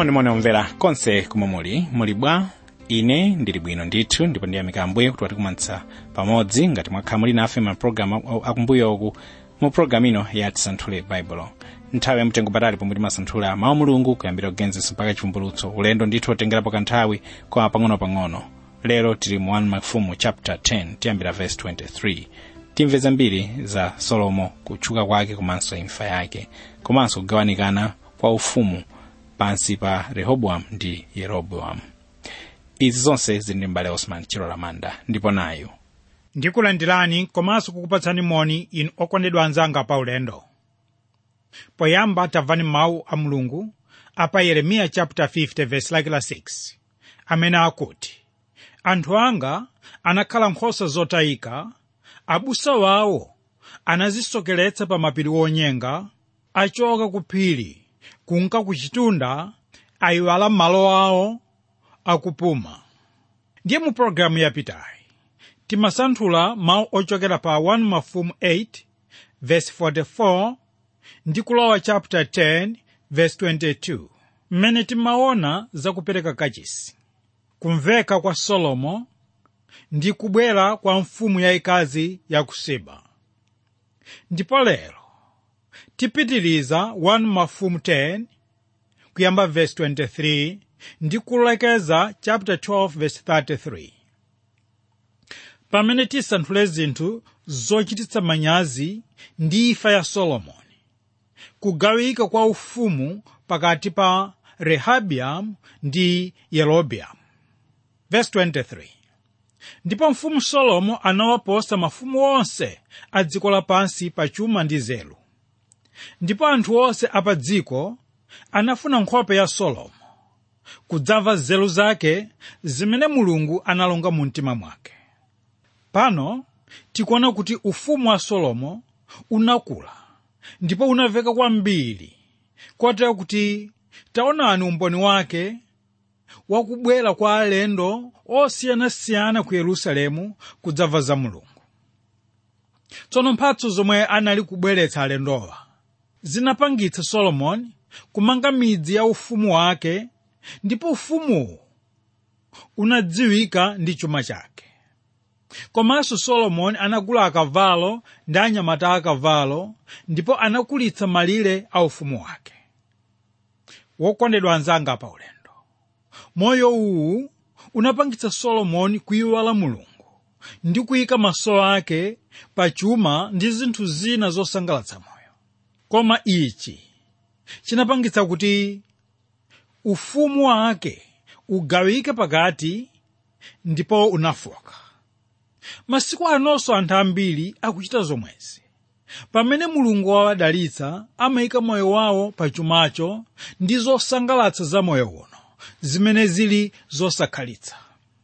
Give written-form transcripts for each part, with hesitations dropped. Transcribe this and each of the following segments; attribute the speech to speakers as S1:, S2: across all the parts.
S1: Moni omvera konse kumwe muli bwa. Ine ndili bwino ndithu ndipo ndiyamika Ambuye kuti watikumanitsa pamodzi ngati mwakhala muli nafe ma program akumbuyo oku mu program ino ya Tisanthule Baibulo. Nthawi ya mtengo patali pomwe timasanthula mawu a Mulungu kuyambira Genesis mpaka chivumbulutso. Ulendo ndithu otengerapo kanthawi kwa pang'ono. Lero tili mu 1 Mafumu chapter 10 tiyambira verse 23. Timve zambiri za Solomo, kutchuka kwake komanso imfa yake, komanso kugawanikana kwa ufumu pansi pa Rehobowamu ndi Yeroboamu. Izi zonse zili ndi m'bale Osman Chilola Manda ndipo nayo
S2: ndikulandirani komanso kukupatsani moni inu okondedwa anzanga pa ulendo. Poyamba tamvani mawu a Mulungu apa Yeremiya chapter 50 verse lake la 6 amene akuti, anthu anga anakhala nkhosa zotayika, abusa wawo anazisokeretsa pa mapiri onyenga, achoka ku phiri kunka ku chitunda, ayiwala malo awo akupuma. Ndiye mu programu yapitayi timasanthula mawu ochokera pa 1 Mafumu 8 verse 44 ndi kulowa chapter 10 verse 22, mmene timaona za kupereka kachisi, kumveka kwa Solomo ndi kubwera kwa mfumu yayikazi ya ku Seba. Ndipo lero tipitiriza 1 Mafumu 10 kuyamba verse 23 ndi kulekeza chapter 12 verse 33. Pamene tisanthule zinthu zochititsa manyazi ndi imfa ya Solomoni, kugawika kwa ufumu pakati pa Rehobowamu ndi Yeroboamu. Verse 23. Ndipo mfumu Solomo anawaposa mafumu onse a dziko lapansi pa chuma ndi nzeru. Ndipo anthu onse apa dziko anafuna nkhope ya Solomo, kudzamva nzeru zake zimene Mulungu analonga mu mtima mwake. Pano tikuona kuti ufumu wa Solomo unakula ndipo unaveka kwambiri, kotero kuti taonani umboni wake wakubwera kwa alendo osiyanasiyana ku Yerusalemu kudzamva za Mulungu. Tsono mphatso zomwe anali kubweretsa alendowa zinapangitsa Solomoni kumanga midzi ya ufumu wake, ndipo ufumuwu unadziwika ndi chuma chake. Komanso Solomoni anagula akavalo ndi anyamata akavalo, ndipo anakulitsa malire a ufumu wake. Wokondedwa anzanga pa ulendo, moyo uwu unapangitsa Solomoni kuyiwala Mulungu ndi kuyika maso ake pa chuma ndi zinthu zina zosangalatsa moyo. Koma ichi chinapangitsa kuti ufumu wake ugawike pakati ndipo unafoka. Masiku anonso anthu ambiri akuchita zomwezi. Pamene Mulungu wawadalitsa, amayika moyo wawo pa chumacho ndi zosangalatsa za moyo uno, zimene zili zosakhalitsa.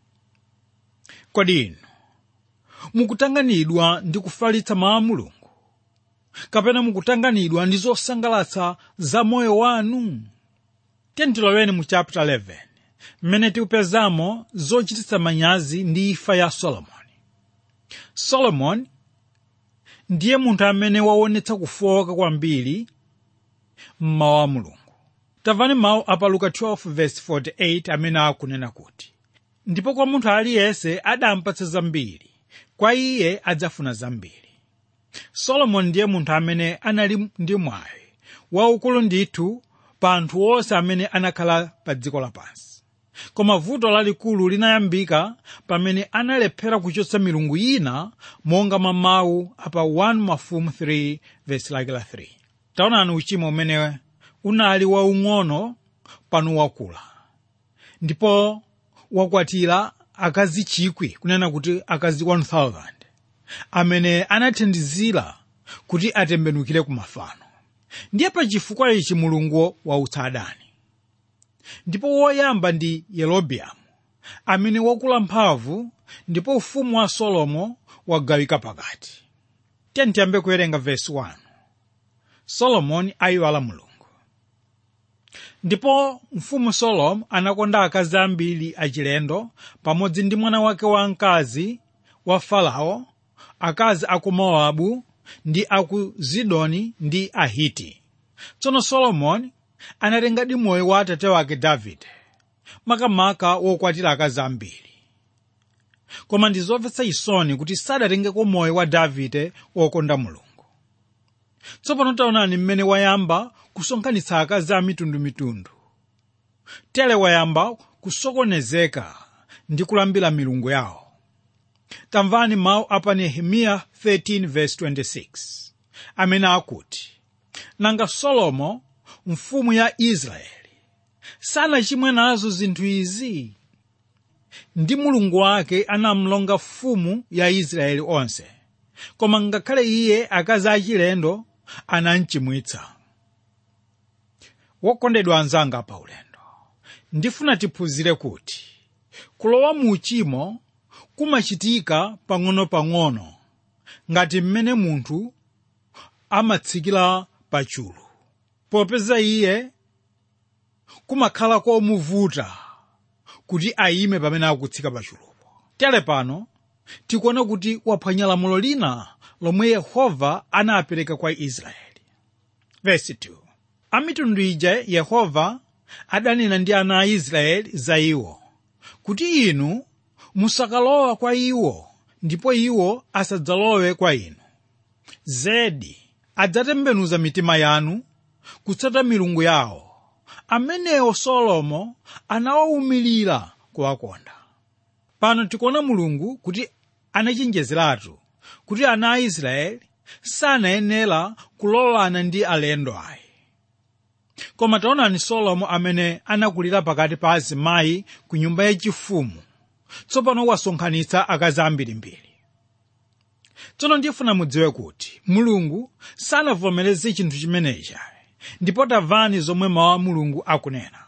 S2: Kodi inu mukutanganidwa ndi kufalitsa mawu a Mulungu, kapena mukutanganidwa ndi zosangalatsa za moyo wanu? Tiloweni mu chapter 11 mmene tikupezamo zochititsa manyazi ndi imfa ya Solomoni. Solomoni ndiye munthu amene waonetsa kufoka kwambiri m'mawu a Mulungu. Tamvani mawu apa Luka 12 verse 48 amene akunena kuti, ndipo kwa munthu aliyense adampatsa zambiri, kwa iye adzafuna zambiri. Solomoni ndiye munthu amene anali ndi mwayi waukulu ndithu pa anthu onse amene anakhala pa dziko lapansi. Koma vuto lalikulu linayambika pamene analephera kuchotsa milungu ina, monga mawu apa 1 Mafumu 3 verse lake la 3. Taonani uchimo umene unali waung'ono pano wakula, ndipo wakwatira akazi 1,000, kunena kuti akazi 1,000 amene anathandizira kuti atembenukire ku mafano. Ndiye pa chifukwa ichi Mulungu wautsa adani. Ndipo woyamba ndi Yeroboamu amene wakula mphamvu, ndipo ufumu wa Solomo wagawika pakati. Tiyambe kuwerenga verse 1. Solomoni ayiwala Mulungu. Ndipo mfumu Solomo anakonda akazi ambiri achilendo pamodzi ndi mwana wake wamkazi wa Farao, akazi aku Mowabu ndi aku Zidoni ndi Ahiti. Tsono Solomoni anatengadi moyo wa atate wake Davide, makamaka wokwatira akazi ambiri. Koma ndizomvetsa chisoni kuti sadatengeko moyo wa Davide wokonda Mulungu. Tsopano taonani mmene wayamba kusonkhanitsa akazi a mitundumitundu. Tere wayamba kusokonezeka ndi kulambira milungu yawo. Tamvani mawu apa Nehemiya 13:26 amene akuti, nanga Solomo mfumu ya Israeli sanachimwe nazo zinthu izi? Ndi Mulungu wake anamlonga mfumu ya Israeli onse, koma ngakhale iye akazi achilendo anamchimwitsa. Wokondedwa anzanga pa ulendo, ndifuna tiphunzire kuti kulowa mu uchimo kumachitika pang'ono-pang'ono, ngati mmene munthu amatsikira pa chulu. Popeza iye kumakhala komuvuta kuti ayime pamene akutsika pa chulupo. Tere pano tikuona kuti waphwanya lamulo lina lomwe Yehova anapereka kwa Israeli. Verse 2. Amitundu ija Yehova adanena ndi ana a Israeli za iwo, kuti inu musakalowa kwa iwo, ndipo iwo asadzalowe kwa inu. Zedi adzatembenuza mitima yanu kutsata milungu yawo, amenewo Solomo anawawumilira kuwakonda. Pano tikuona Mulungu kuti anachenjezeratu kuti ana a Israeli sanayenera kulowana ndi alendo ayi. Koma taonani Solomo amene anakulira pakati pa azimayi ku nyumba yachifumu, tsopano wasonkhanitsa akazi ambirimbiri. Tsono ndifuna mudziwe kuti Mulungu sanavomereze chinthu chimenechi, ndipo tamvani zomwe mawu a Mulungu akunena.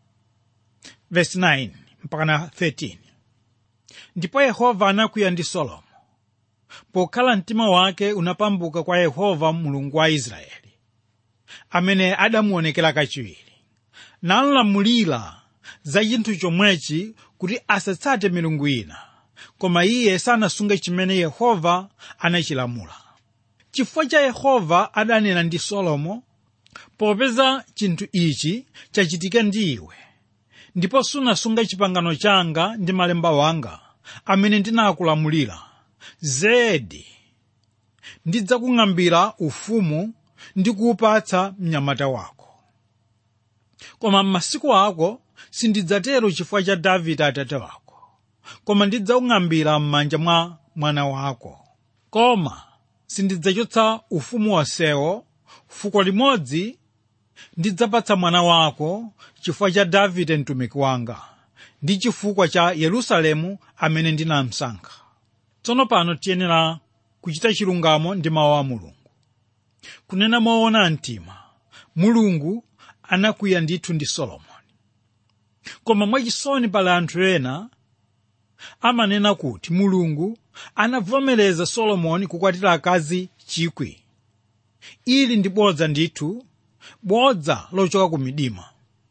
S2: Verse 9 mpaka 13. Ndipo Yehova anakwiya ndi Solomo, pokhala mtima wake unapambuka kwa Yehova Mulungu wa Israeli, amene adamuonekera kachiwiri, nalamulira za chinthu chomwechi kuti asatsate milungu ina, koma iye sanasunge chimene Yehova anachilamula. Chifukwa cha Yehova adanena ndi Solomo, popeza chinthu ichi chachitika ndi iwe, ndipo sunasunga pangano changa ndi malemba wanga amene ndinakulamulira, zedi ndidzakung'ambira ufumu ndi kuupatsa mnyamata wako. Koma m'masiku ako sindidzatero chifukwa cha Davide atate wako, koma ndidzawung'ambira m'manja mwa mwana wako. Koma sindidzachotsa ufumu wonsewo, fuko limodzi ndidzapatsa mwana wako chifukwa cha Davide mtumiki wanga, ndi chifukwa cha Yerusalemu amene ndinamsankha. Tsono pano tiyenera kuchita chilungamo ndi mawu a Mulungu. Kunena moona mtima, Mulungu anakwiya ndithu ndi Solomoni. Koma mwachisoni pali anthu ena amanena kuti Mulungu anavomereza Solomoni kukwatira akazi 1,000. Ili ndi bodza ndithu, bodza lochoka ku midima.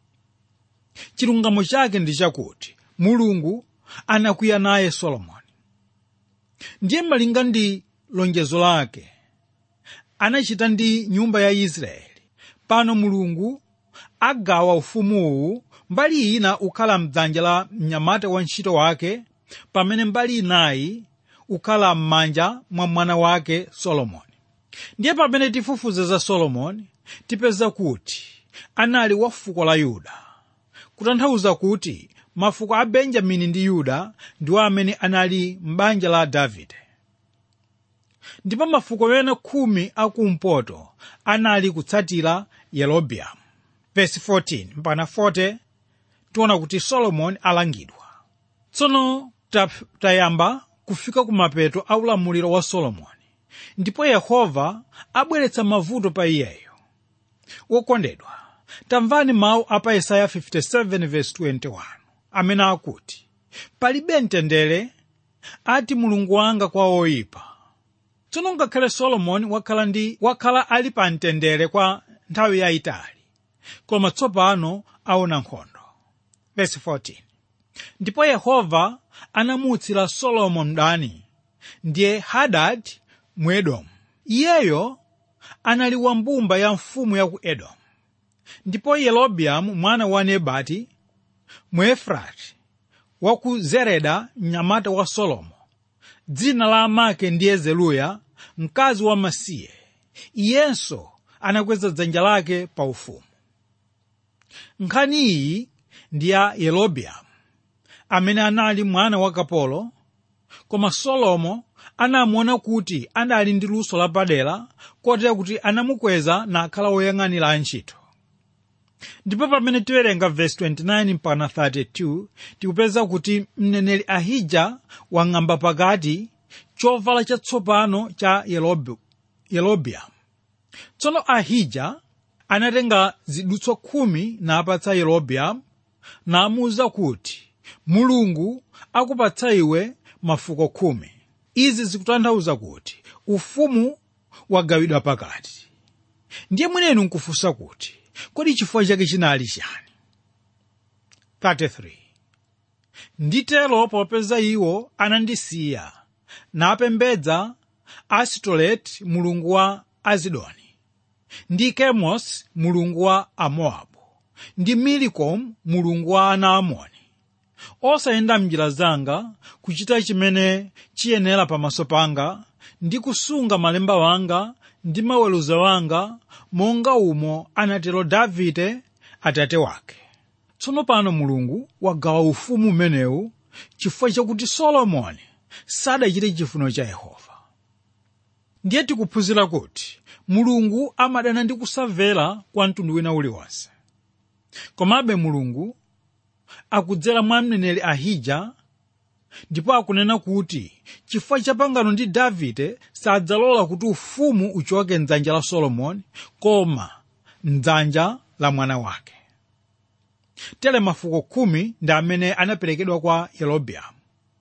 S2: Chilungamo chake ndi chakuti Mulungu anakwiya naye Solomoni. Ndiye malinga ndi lonjezo lake anachita ndi nyumba ya Israeli. Pano Mulungu agawa ufumuwu, mbali ina ukhala m'dzanja la mnyamata wa ntchito wake, pamene mbali inayi ukhala m'manja mwa mwana wake Solomoni. Ndiye pamene tifufuza za Solomoni tipeza kuti anali wa fuko la Yuda, kutanthauza kuti mafuko a Benjamini ndi Yuda ndiwo amene anali m'banja la Davide. Ndipo mafuko ena 10 akumpoto anali kutsatira Yerobeamu. Verse 14 mpaka 40 tiona kuti Solomoni alangidwa. Tsono tayamba kufika kumapeto a ulamuliro wa Solomoni, ndipo Yehova abweretsa mavuto pa iyeyo. Wokondedwa, tamvani mawu a pa Yesaya 57 verse 21 amene akuti, palibe mtendere ati Mulungu wanga kwa oyipa. Tsono ngakhale Solomoni wakhala ali pa mtendere kwa nthawi yayitali, koma tsopano aona nkhondo. Verse 14. Ndipo Yehova anamuutsira Solomoni mdani, ndiye Hadadi mu Edomu. Iyeyo anali wa mbumba ya mfumu ya ku Edomu. ndipo Yerobeamu mwana wa Nebati Muefrati wa ku Zereda mnyamata wa Solomo, dzina la amake ndiye Zeruya mkazi wa Masiye. Iyenso anakweza dzanja lake pa ufumu. Nkhani iyi ndi ya Yerobeamu amene anali mwana wa kapolo, koma Solomo anamuona kuti anali ndi luso lapadera kotera kuti anamukweza nakhala woyang'anira antchito. Ndipo pamene tiwerenga verse 29 mpaka 32 tikupeza kuti mneneri Ahija wang'amba pakati chovala chatsopano cha Yerobeamu. Tsono Ahija anatenga zidutswa 10 napatsa Yerobeamu namuwuza kuti, Mulungu akupatsa iwe mafuko 10. Izi zikutanthauza kuti ufumu wagawidwa pakati. Ndiye mwenenu nkufunsa kuti kodi chifukwa chake chinali chani? 33 Nditero popeza iwo anandisiya napembedza Astoreti mulungu wa Azidoni, ndi Kemosi mulungu wa Amowabu, ndi Milikomu mulungu wa ana Amoni, osayenda m'njira zanga, kuchita chimene chiyenera pamaso panga, ndi kusunga malemba wanga ndi maweruzo wanga, monga umo anatero Davide atate wake. Tsono pano Mulungu wagawa ufumu umenewu chifukwa chakuti Solomoni sadachite chifuniro cha Yehova. Ndiye tikuphunzira kuti Mulungu amadana ndi kusamvera kwa mtundu wina uliwonse. Komabe Mulungu akudzera mwa mneneri Ahija ndipo akunena kuti chifukwa cha pangano ndi Davide sadzalola kuti ufumu uchoke m'dzanja la Solomoni koma m'dzanja la mwana wake. Tere mafuko 10 ndi amene anaperekedwa kwa Yerobeamu.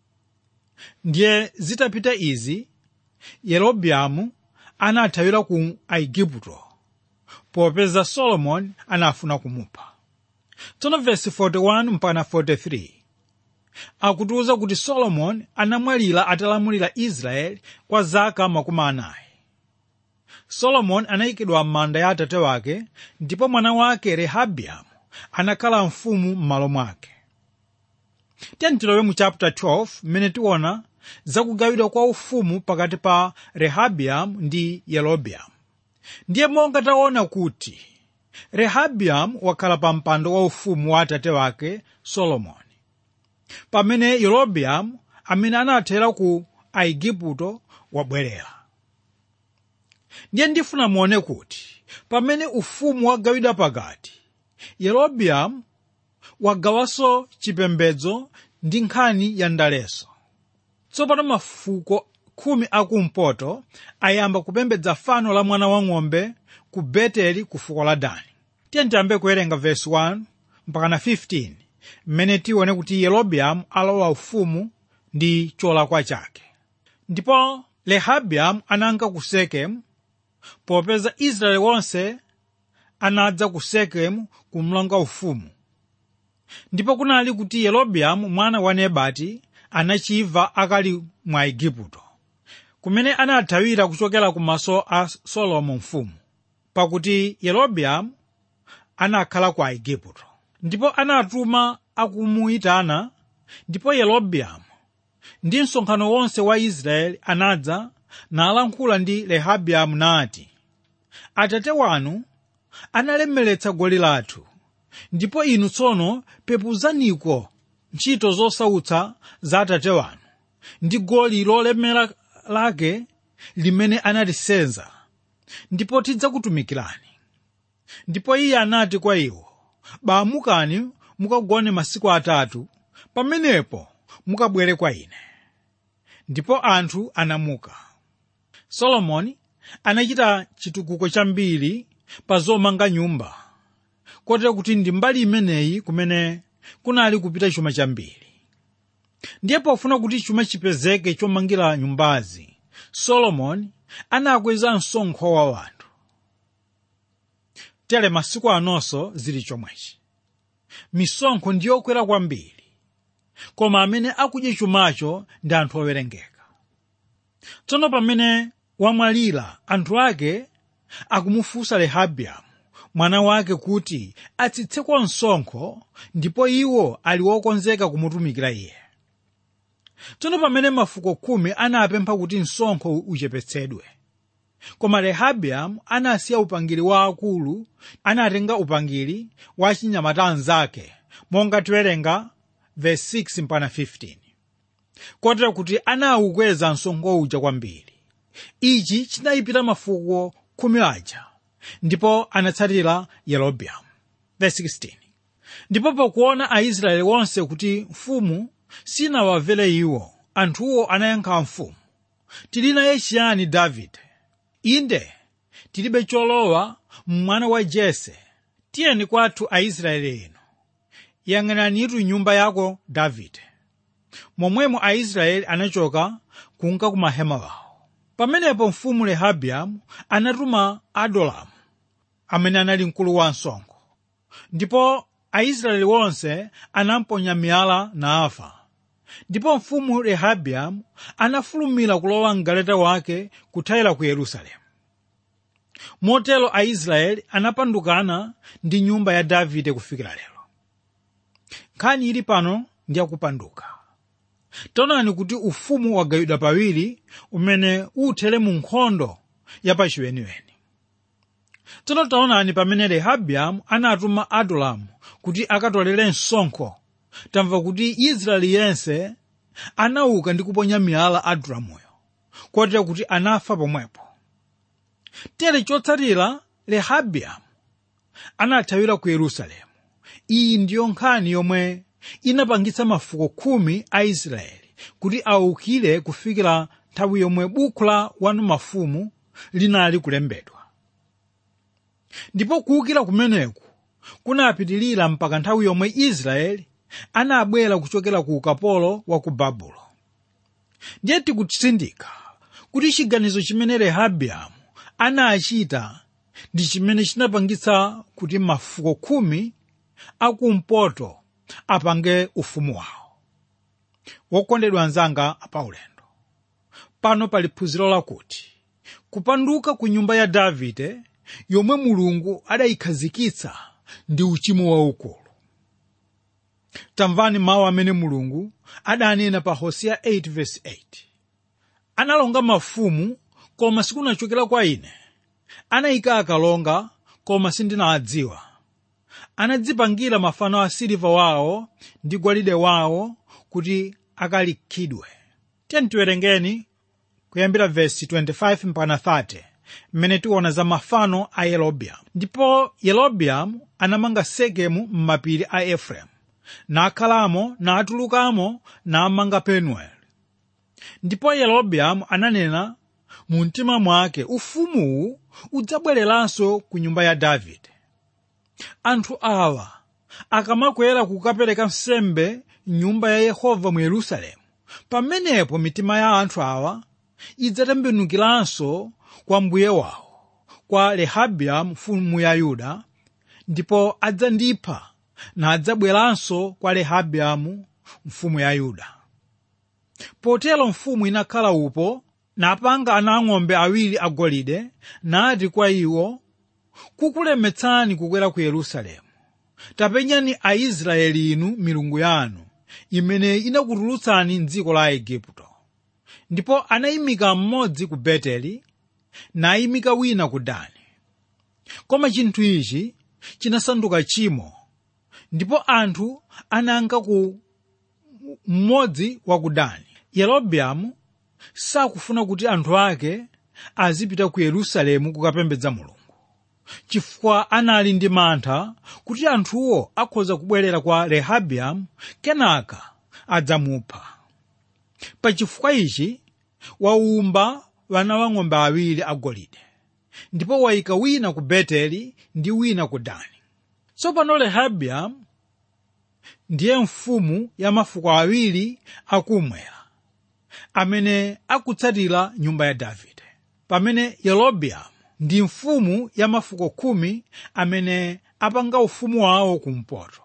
S2: Ndiye zitapita izi Yerobeamu anathawira ku Aigupto popeza Solomoni anafuna kumupha. Tsono verse 41 mpaka 43 akutiuza kuti Solomoni anamwalira atalamulira Israeli kwa zaka 40. Solomoni anayikidwa m'manda ya atate wake, ndipo mwana wake Rehabiamu anakhala mfumu m'malo mwake. Tilowe mu chapter 12 mmene tiona zakugawidwa kwa ufumu pakati pa Rehabiamu ndi Yerobeamu. Ndiye monga taona kuti Rehabiamu wakhala pa mpando wa ufumu wa atate wake Solomoni, pamene Yerobeamu amene anathera ku Aigupto wabwerera. Ndiye ndifuna muone kuti pamene ufumu wagawidwa pakati, Yerobeamu wagawanso chipembedzo ndi nkhani ya ndaleso. Tsopano mafuko 10 akumpoto ayamba kupembedza fano la mwana wang'ombe ku Beteli ku fuko la Dani. Tiyambe kuwerenga verse 1 mpaka 15 mmene tione kuti Yerobeamu alowa ufumu ndi cholakwa chake. Ndipo Rehabiamu ananka ku Sekemu popeza Israeli wonse anadza ku Sekemu kumlonga ufumu. Ndipo kunali kuti Yerobeamu mwana wa Nebati anachimva akali mu Aigupto, kumene anathawira kuchokera kumaso a Solomo mfumu, pakuti Yerobeamu anakhala ku Aigupto. Ndipo anatuma akumuyitana, ndipo Yerobeamu ndi msonkhano wonse wa Israeli anadza nalankhula ndi Rehabiamu nati, atate wanu analemeretsa goli lathu, ndipo inu tsono pepuzaniko ntchito zosautsa za atate wanu ndi goli lolemera lake limene anatisenza, ndipo tidzakutumikirani. Ndipo iye anati kwa iwo, baamukani mukagone masiku 3, pamenepo mukabwere kwa ine. Ndipo anthu anamuka. Solomoni anachita chitukuko chambiri pa zomanga nyumba, kotero kuti ndi mbali imeneyi kumene kunali kupita chuma chambiri. Ndiye pofuna kuti chuma chipezeke chomangira nyumbazi, Solomoni anakweza msonkho wa wanthu. Tere masiku anonso zili chomwechi. Misonkho ndiyokwera kwambiri, koma amene akudya chumacho ndi anthu owerengeka. Tsono pamene wamwalira, anthu ake akumufunsa Rehabiamu, mwana wake kuti atsitsekwa msonkho ndipo iwo ali wokonzeka kumutumikira iye. Tsono pamene mafuko 10 anapempha kuti msonkho uchepetsedwe, koma Rehabiamu anasiya upangiri wa akulu, anatenga upangiri wa achinyamata anzake, monga tiwerenga verse 6 mpaka 15. Kotero kuti anawukweza msonkho uja kwambiri. Ichi chinayipira mafuko 10 aja, ndipo anatsatira Yerobeamu. Verse 16. Ndipo pakuona Aisraeli wonse kuti mfumu sinawamvere iwo, anthuwo anayankha mfumu, tili naye chiyani Davide? Inde, tilibe cholowa mwana wa Jese. Tiyeni kwathu Aisraeli ino. Yang'ananitu nyumba yako Davide. Momwemo Aisraeli anachoka kunka ku mahema wawo. Pamenepo mfumu Rehabiamu anatuma Adolamu, amene anali mkulu wa msonkho. Ndipo Aisraeli wonse anamponya miyala nafa. Ndipo mfumu Rehabiamu anafulumira kulowa mgaleta wake kuthawira ku Yerusalemu. Motero Aisraeli anapandukana ndi nyumba ya Davide kufikira lero. Nkhani ili pano ndi yakupanduka. Taonani kuti ufumu wagawidwa pawiri umene uthere mu nkhondo yapachiweniweni. Tsono taonani pamene Rehabiamu anatuma Adulamu kuti akatolere msonkho, tamva kuti Israeli yense anauka ndi kuponya miyala Adulamuyo, kotero kuti anafa pomwepo. Tere chotsatira Rehabiamu anathawira ku Yerusalemu. Iyi ndiyo nkhani yomwe inapangitsa mafuko 10 a Israeli kuti awukire kufikira nthawi yomwe buku la 1 Mafumu linali kulembedwa. Ndipo kuwukira kumeneku kunapitilira mpaka nthawi yomwe Israeli anabwera kuchokera ku ukapolo wa ku Babulo. Ndiye tikutsindika kuti chiganizo chimene Rehabiamu anachita ndi chimene chinapangitsa kuti mafuko 10 akumpoto apange ufumu wawo. Wokondedwa anzanga apaulendo, pano pali phunziro lakuti kupanduka ku nyumba ya Davide yomwe Mulungu adayikhazikitsa ndi uchimo waukulu. Tamvani mawu amene Mulungu adanena pa Hosea 8 verse 8. Analonga mafumu koma sikunachokera kwa ine. Anayika akalonga koma sindinawadziwa. Anadzipangira mafano a siliva wawo ndi golide wawo kuti akalikhidwe. Tiwerengeni kuyambira verse 25 mpaka 30, mmene tiona za mafano a Yerobeamu. Ndipo Yerobeamu anamanga Sekemu m'mapiri a Efereimu, nakhalamo natulukamo namanga Penueli. Ndipo Yerobeamu ananena mu mtima mwake, ufumuwu udzabwereranso ku nyumba ya Davide. Anthu awa akamakwera kukapereka nsembe nyumba ya Yehova mu Yerusalemu, pamenepo mitima ya anthu awa idzatembenukiranso kwa mbuye wawo, kwa Rehabiamu mfumu ya Yuda, ndipo adzandipha na adzabweranso kwa Rehabiamu mfumu ya Yuda. Potero mfumu inakhala upo, napanga ana ang'ombe awiri agolide, nati kwa iwo, kukulemetsani kukwera ku Yerusalemu. Tapenyani Aisraeli inu milungu yanu, imene inakutulutsani m'dziko la Igupto. Ndipo anayimika mmodzi ku Beteli, nayimika wina ku Dani. Koma chinthu ichi chinasanduka chimo, ndipo anthu ananka ku mmodzi wa ku Dani. Yerobeamu sakufuna kuti anthu ake azipita ku Yerusalemu kukapembedza Mulungu, chifukwa anali ndi mantha kuti anthuwo akhoza kubwerera kwa Rehabiamu kenaka adzamupha. Pa chifukwa ichi waumba wana wang'ombe awiri agolide, ndipo wayika wina ku Beteli ndi wina ku Dani. Tsopano Rehabiamu ndiye mfumu ya mafuko awiri akumwera, amene akutsatira nyumba ya Davide, pamene Yerobeamu ndi mfumu ya mafuko 10 amene apanga ufumu wawo kumpoto.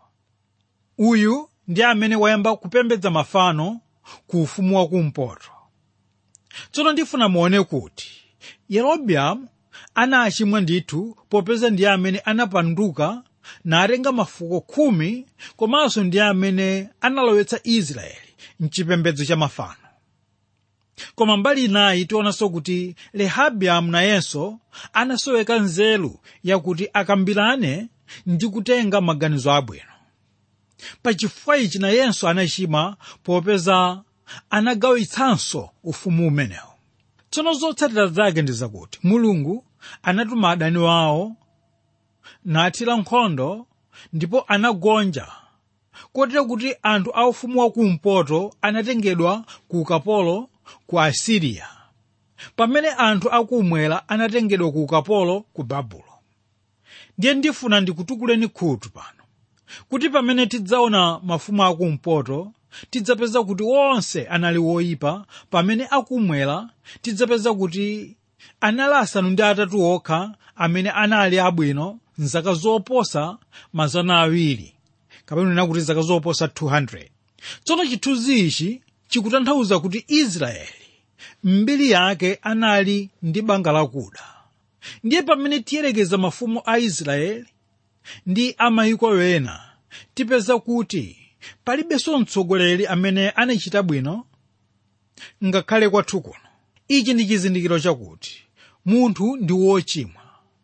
S2: Uyu ndi amene wayamba kupembedza mafano ku ufumu wa kumpoto. Tsono ndifuna muone kuti Yerobeamu anachimwa ndithu popeza ndiye amene anapanduka natenga mafuko 10 komanso ndiye amene analowetsa Israeli mchipembedzo cha mafano. Koma mbali inayi tionanso kuti Rehabiamu nayenso anasoweka nzeru yakuti akambirane ndi kutenga maganizo abwino. Pachifukwa ichi nayenso anachimwa popeza anagawitsanso ufumu umenewu. Tsono zotsatira zake ndi zakuti Mulungu anatuma adani wawo nathira nkhondo ndipo anagonja, kotero kuti anthu a ufumu wakumpoto anatengedwa ku ukapolo ku Asiriya, pamene anthu akumwera anatengedwa ku ukapolo ku Babulo. Ndiye ndifuna ndikutukuleni khutu pano kuti pamene tidzaona mafumu akumpoto tidzapeza kuti onse anali woyipa, pamene akumwera tidzapeza kuti anali asanu ndi atatu okha amene anali abwino nzaka zoposa 200, kapena kuti zaka zoposa 200. Tsono chithunzi ichi chikutanthauza kuti Israeli mbiri yake anali ndi banga lakuda. Ndiye pamene tiyelekeza mafumu a Israeli ndi amayiko ena tipeza kuti palibenso mtsogoleri amene anachita bwino ngakhale kwathu kuno. Ichi ndi chizindikiro chakuti munthu ndi wochimwa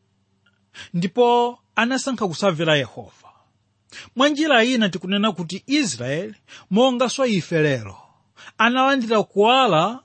S2: ndipo anasankha kusamvera Yehova. Mwa njira ina tikunena kuti Israeli monganso ife lero analandira kuwala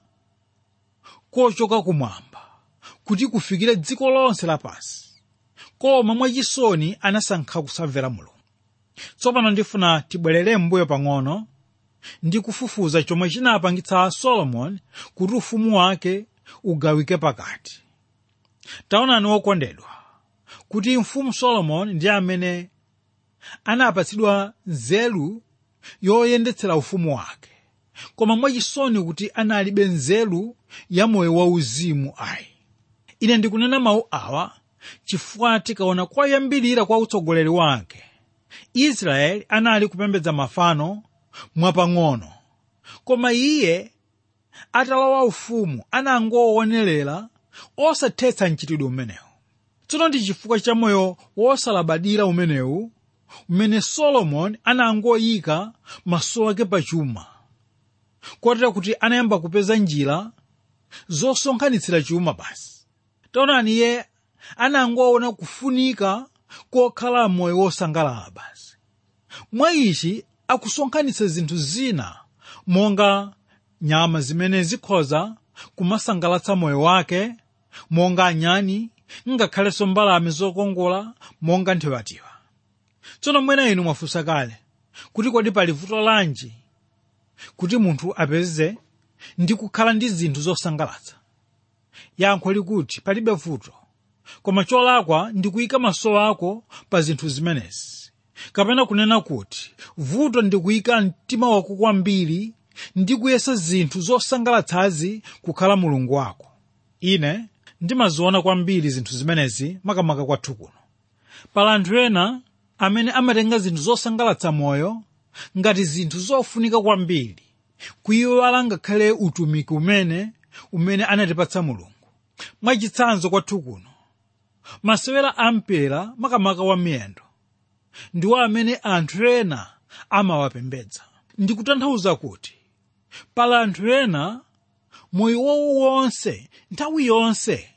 S2: kochoka kumwamba kuti kufikire dziko lonse lapansi, koma mwachisoni anasankha kusamvera Mulungu. Tsopano ndifuna tibwerere mbuyo pang'ono ndi kufufuza chomwe chinapangitsa Solomoni kuti ufumu wake ugawike pakati. Taonani wokondedwa kuti mfumu Solomoni ndi amene anapatsidwa nzeru yoyendetsera ufumu wake, koma mwachisoni kuti analibe nzeru ya moyo wauzimu ayi. Ine ndikunena mawu awa chifukwa tikaona kwayambirira kwa utsogoleri wake Israeli anali kupembedza mafano mwapang'ono, koma iye atalowa ufumu anangowonerera osathetsa mchitidwe umenewu. Tsono ndi chifukwa cha moyo wosalabadira umenewu umene Solomoni anangoyika maso ake pachuma, kotera kuti anayamba kupeza njira zosonkhanitsira chuma basi. Taonani iye anangoona kufunika kokhala moyo wosangalala basi. Mwa ichi akusonkhanitsa zinthu zina monga nyama zimene zikhoza kumasangalatsa moyo wake, monga anyani, ngakhalenso mbalame zokongola monga nthiwatiwa. Tsono mwina inu mwafunsa kale kuti kodi pali vuto lanji kuti munthu apeze ndi kukhala ndi zinthu zosangalatsa? Yankho likuti palibe vuto, koma cholakwa ndi kuyika maso ako pa zinthu zimenezi, kapena kunena kuti vuto ndi kuyika mtima wako kwambiri ndi kuyesa zinthu zosangalatsazi kukhala mulungu wako. Ine ndimaziona kwambiri zinthu zimenezi makamaka kwathu kuno. Pala anthu ena amene amatenga zinthu zosangalatsa moyo ngati zinthu zofunika kwambiri, kuyiwala ngakhale utumiki umene anatipatsa Mulungu. Mwachitsanzo kwathu kuno masewera ampira makamaka wa miyendo ndiwo amene anthu ena amawapembedza. Ndikutanthauza kuti pala anthu ena moyo wawo wonse nthawi yonse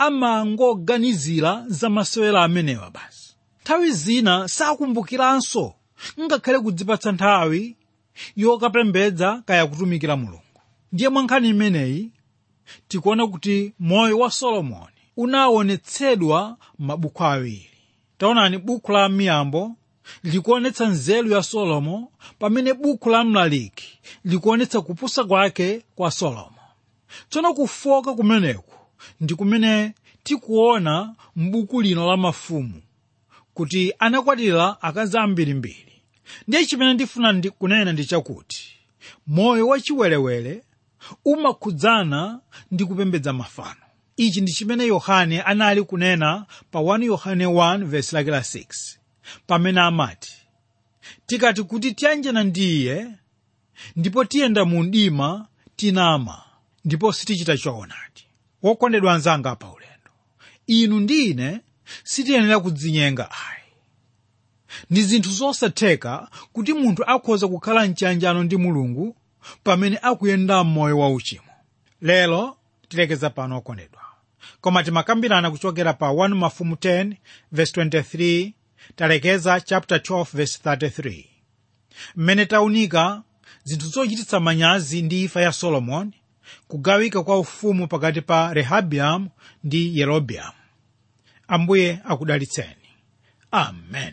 S2: amangoganizira za masewera amenewa basi. Nthawi zina sakumbukiranso ngakhale kudzipatsa nthawi yokapembedza kaya kutumikira Mulungu. Ndiye mwa nkhani imeneyi tikuona kuti moyo wa Solomoni unaonetsedwa mabuku awiri. Taonani buku la Miyambo likuonetsa nzeru ya Solomo, pamene buku la Mlaliki likuonetsa kupusa kwake kwa Solomo. Tsono kufoka kumeneku ndi kumene tikuona m'buku lino la mafumu kuti anakwatira akazi ambirimbiri. Ndiye chimene ndifuna kunena ndi chakuti moyo wachiwerewere umakhudzana ndi kupembedza mafano. Ichi ndi chimene Yohane anali kunena pa 1 Yohane 1 verse lake la 6, pamene amati, tikati kuti tiyanjana ndi iye ndipo tiyenda mu mdima tinama ndipo sitichita choonadi. Wokondedwa anzanga pa ulendo, inu ndi ine sitiyenera kudzinyenga ayi. Ndi zinthu zosatheka kuti munthu akhoza kukhala mchiyanjano ndi Mulungu pamene akuyenda m'moyo wauchimo. Lero tilekeza pano okondedwa, koma timakambirana kuchokera pa 1 Mafumu 10 verse 23 talekeza chapter 12 verse 33, mmene taunika zinthu zochititsa manyazi ndi imfa ya Solomoni, kugawika kwa ufumu pakati pa Rehabiamu ndi Yerobeamu. Ambuye akudalitseni. Amen.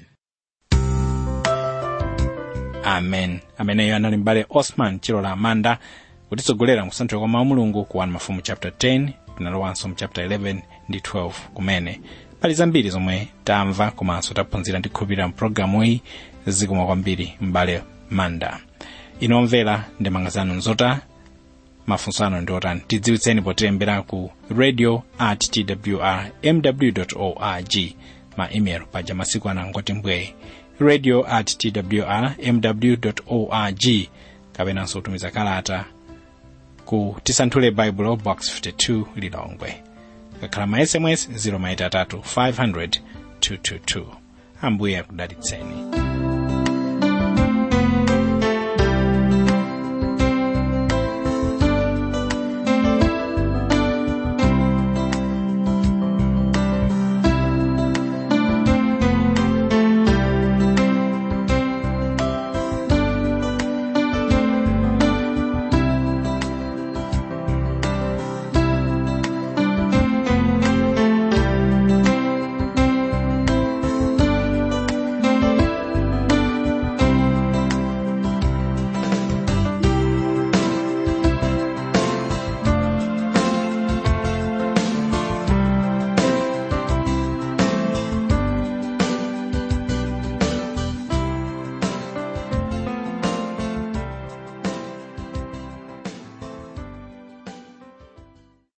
S1: Amen. Ameneyo anali mbale Osman Chilola Amanda kutitsogolera kusanthula kwa mawu Mulungu ku 1 Mafumu chapter 10 kunalowanso mu chapter 11 ndi 12 kumene pali zambiri zomwe tamva komanso taphunzira ndi kukhulupirira mpulogalamu iyi. Zikomo kwambiri mbale Manda. Inomvera ndemanga zanu nzota, mafunso anu ndi otani, tidziwitseni potilembera ku radio@twrmw.org, ma email paja masiku anangoti mbwe radio@twrmw.org, kapenanso kutumiza kalata ku Tisanthule Bible Box 52 Lilongwe, kakhala ma SMS 083 500 222. Ambuye akudalitseni.